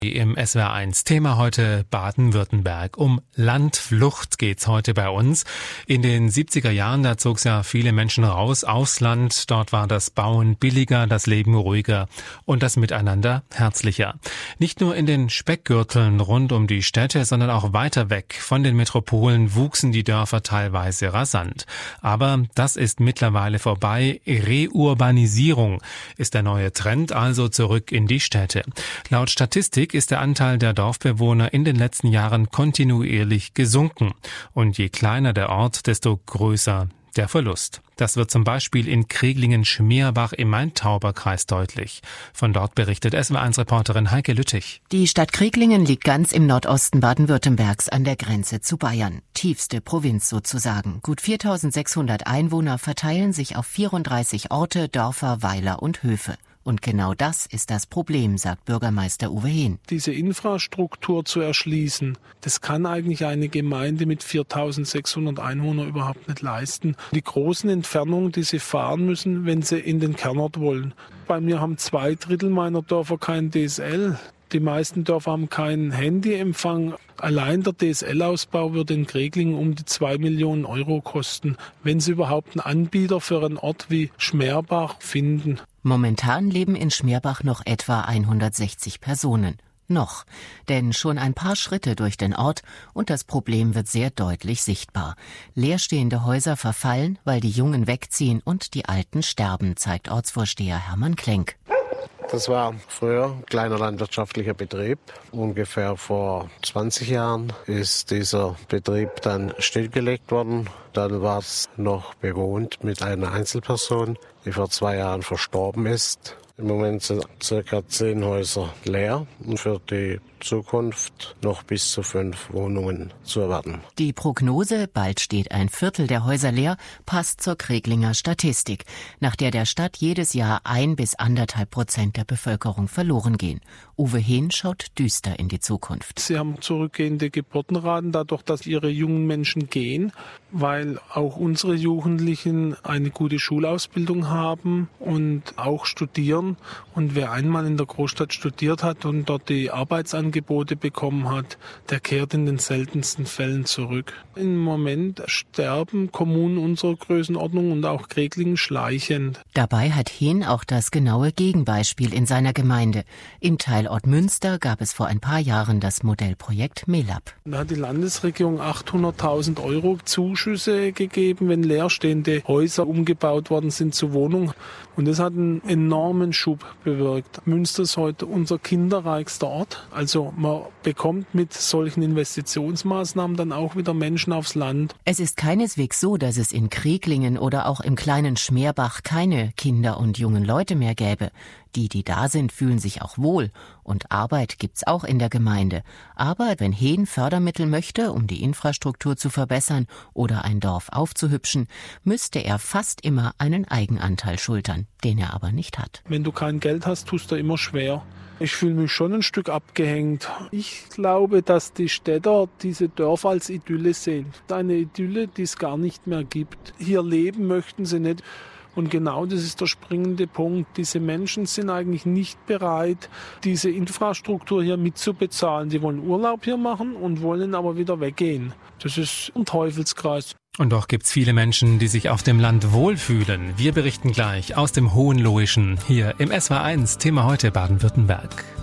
Im SWR1 Thema heute Baden-Württemberg. Um Landflucht geht's heute bei uns. In den 70er Jahren, da zog's ja viele Menschen raus aufs Land. Dort war das Bauen billiger, das Leben ruhiger und das Miteinander herzlicher. Nicht nur in den Speckgürteln rund um die Städte, sondern auch weiter weg von den Metropolen wuchsen die Dörfer teilweise rasant. Aber das ist mittlerweile vorbei. Reurbanisierung ist der neue Trend, also zurück in die Städte. Laut Statistik ist der Anteil der Dorfbewohner in den letzten Jahren kontinuierlich gesunken. Und je kleiner der Ort, desto größer der Verlust. Das wird zum Beispiel in Kreglingen-Schmerbach im Main-Tauber-Kreis deutlich. Von dort berichtet SWR1-Reporterin Heike Lüttich. Die Stadt Kreglingen liegt ganz im Nordosten Baden-Württembergs an der Grenze zu Bayern. Tiefste Provinz sozusagen. Gut 4.600 Einwohner verteilen sich auf 34 Orte, Dörfer, Weiler und Höfe. Und genau das ist das Problem, sagt Bürgermeister Uwe Hehn. Diese Infrastruktur zu erschließen, das kann eigentlich eine Gemeinde mit 4.600 Einwohnern überhaupt nicht leisten. Die großen Entfernungen, die sie fahren müssen, wenn sie in den Kernort wollen. Bei mir haben 2/3 meiner Dörfer kein DSL. Die meisten Dörfer haben keinen Handyempfang. Allein der DSL-Ausbau würde in Kreglingen um die 2 Millionen Euro kosten, wenn sie überhaupt einen Anbieter für einen Ort wie Schmerbach finden. Momentan leben in Schmerbach noch etwa 160 Personen. Noch, denn schon ein paar Schritte durch den Ort und das Problem wird sehr deutlich sichtbar. Leerstehende Häuser verfallen, weil die Jungen wegziehen und die Alten sterben, zeigt Ortsvorsteher Hermann Klenk. Das war früher ein kleiner landwirtschaftlicher Betrieb. Ungefähr vor 20 Jahren ist dieser Betrieb dann stillgelegt worden. Dann war es noch bewohnt mit einer Einzelperson, die vor 2 Jahren verstorben ist. Im Moment sind ca. 10 Häuser leer und für die Zukunft noch bis zu 5 Wohnungen zu erwarten. Die Prognose, bald steht ein Viertel der Häuser leer, passt zur Kreglinger Statistik, nach der Stadt jedes Jahr 1 bis 1,5% der Bevölkerung verloren gehen. Uwe Hehn schaut düster in die Zukunft. Sie haben zurückgehende Geburtenraten, dadurch, dass ihre jungen Menschen gehen, weil auch unsere Jugendlichen eine gute Schulausbildung haben und auch studieren. Und wer einmal in der Großstadt studiert hat und dort die Arbeitsangebote bekommen hat, der kehrt in den seltensten Fällen zurück. Im Moment sterben Kommunen unserer Größenordnung und auch Kreglingen schleichend. Dabei hat Hehn auch das genaue Gegenbeispiel in seiner Gemeinde. Im Teilort Münster gab es vor ein paar Jahren das Modellprojekt MELAB. Da hat die Landesregierung 800.000 Euro Zuschüsse gegeben, wenn leerstehende Häuser umgebaut worden sind zu Wohnungen. Und das hat einen enormen Schub bewirkt. Münster ist heute unser kinderreichster Ort. Also man bekommt mit solchen Investitionsmaßnahmen dann auch wieder Menschen aufs Land. Es ist keineswegs so, dass es in Kreglingen oder auch im kleinen Schmerbach keine Kinder und jungen Leute mehr gäbe. Die da sind, fühlen sich auch wohl. Und Arbeit gibt's auch in der Gemeinde. Aber wenn Hehn Fördermittel möchte, um die Infrastruktur zu verbessern oder ein Dorf aufzuhübschen, müsste er fast immer einen Eigenanteil schultern, den er aber nicht hat. Wenn du kein Geld hast, tust du immer schwer. Ich fühle mich schon ein Stück abgehängt. Ich glaube, dass die Städter diese Dörfer als Idylle sehen. Eine Idylle, die es gar nicht mehr gibt. Hier leben möchten sie nicht. Und genau das ist der springende Punkt. Diese Menschen sind eigentlich nicht bereit, diese Infrastruktur hier mitzubezahlen. Die wollen Urlaub hier machen und wollen aber wieder weggehen. Das ist ein Teufelskreis. Und doch gibt's viele Menschen, die sich auf dem Land wohlfühlen. Wir berichten gleich aus dem Hohenlohischen hier im SWR1 Thema heute Baden-Württemberg.